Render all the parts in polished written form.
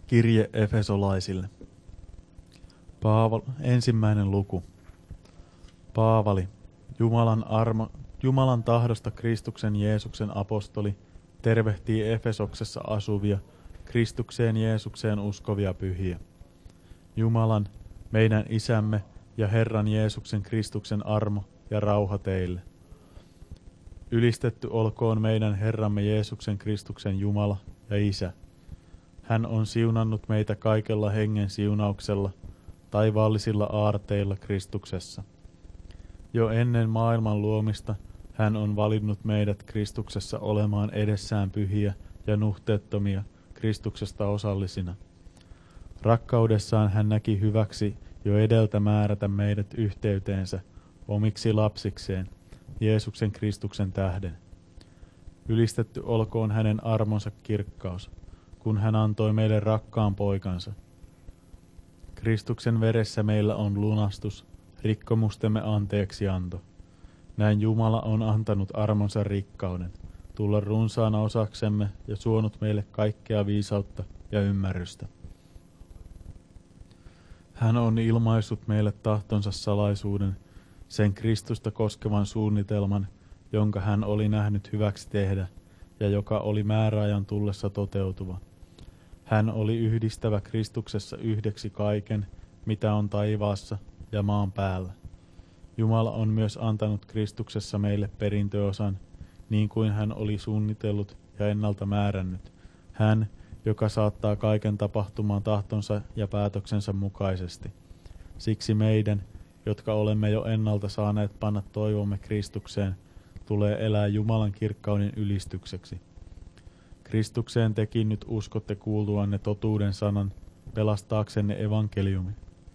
Kirje Efesolaisille. Ensimmäinen luku. Paavali, Jumalan tahdosta Kristuksen Jeesuksen apostoli, tervehtii Efesoksessa asuvia, Kristukseen Jeesukseen uskovia pyhiä. Jumalan, meidän Isämme ja Herran Jeesuksen Kristuksen armo ja rauha teille. Ylistetty olkoon meidän Herramme Jeesuksen Kristuksen Jumala ja Isä. Hän on siunannut meitä kaikella hengen siunauksella, taivaallisilla aarteilla Kristuksessa. Jo ennen maailman luomista hän on valinnut meidät Kristuksessa olemaan edessään pyhiä ja nuhteettomia Kristuksesta osallisina. Rakkaudessaan hän näki hyväksi jo edeltä määrätä meidät yhteyteensä omiksi lapsikseen Jeesuksen Kristuksen tähden. Ylistetty olkoon hänen armonsa kirkkaus, kun hän antoi meille rakkaan poikansa. Kristuksen veressä meillä on lunastus, rikkomustemme anteeksianto. Näin Jumala on antanut armonsa rikkauden, tulla runsaana osaksemme ja suonut meille kaikkea viisautta ja ymmärrystä. Hän on ilmaissut meille tahtonsa salaisuuden, sen Kristusta koskevan suunnitelman, jonka hän oli nähnyt hyväksi tehdä ja joka oli määräajan tullessa toteutuva. Hän oli yhdistävä Kristuksessa yhdeksi kaiken, mitä on taivaassa ja maan päällä. Jumala on myös antanut Kristuksessa meille perintöosan, niin kuin hän oli suunnitellut ja ennalta määrännyt. Hän, joka saattaa kaiken tapahtumaan tahtonsa ja päätöksensä mukaisesti. Siksi meidän, jotka olemme jo ennalta saaneet panna toivomme Kristukseen, tulee elää Jumalan kirkkauden ylistykseksi. Kristukseen tekin nyt uskotte kuultuanne totuuden sanan, pelastaaksenne evankeliumi.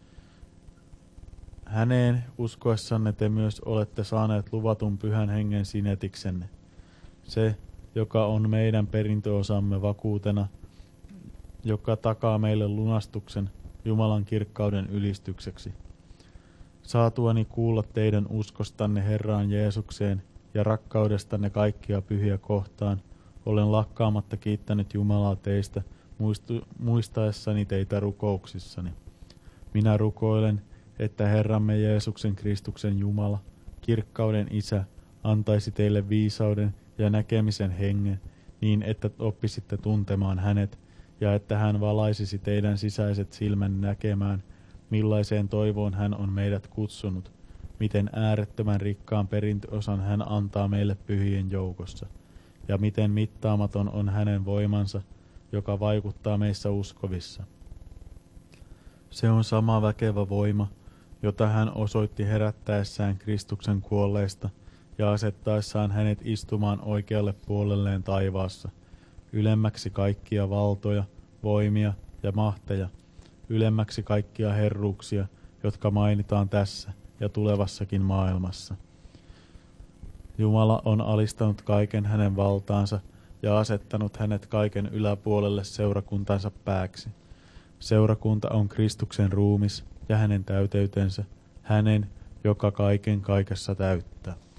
Häneen uskoessanne te myös olette saaneet luvatun pyhän hengen sinetiksenne. Se, joka on meidän perintöosamme vakuutena, joka takaa meille lunastuksen Jumalan kirkkauden ylistykseksi. Saatuani kuulla teidän uskostanne Herraan Jeesukseen ja rakkaudestanne kaikkia pyhiä kohtaan, olen lakkaamatta kiittänyt Jumalaa teistä muistaessani teitä rukouksissani. Minä rukoilen, että Herramme Jeesuksen Kristuksen Jumala, kirkkauden Isä, antaisi teille viisauden ja näkemisen hengen, niin että oppisitte tuntemaan hänet, ja että hän valaisisi teidän sisäiset silmän näkemään, millaiseen toivoon hän on meidät kutsunut, miten äärettömän rikkaan perintöosan hän antaa meille pyhien joukossa, ja miten mittaamaton on hänen voimansa, joka vaikuttaa meissä uskovissa. Se on sama väkevä voima, jota hän osoitti herättäessään Kristuksen kuolleista ja asettaessaan hänet istumaan oikealle puolelleen taivaassa, ylemmäksi kaikkia valtoja, voimia ja mahteja, ylemmäksi kaikkia herruuksia, jotka mainitaan tässä ja tulevassakin maailmassa. Jumala on alistanut kaiken hänen valtaansa ja asettanut hänet kaiken yläpuolelle seurakuntansa pääksi. Seurakunta on Kristuksen ruumis ja hänen täyteytensä, hänen, joka kaiken kaikessa täyttää.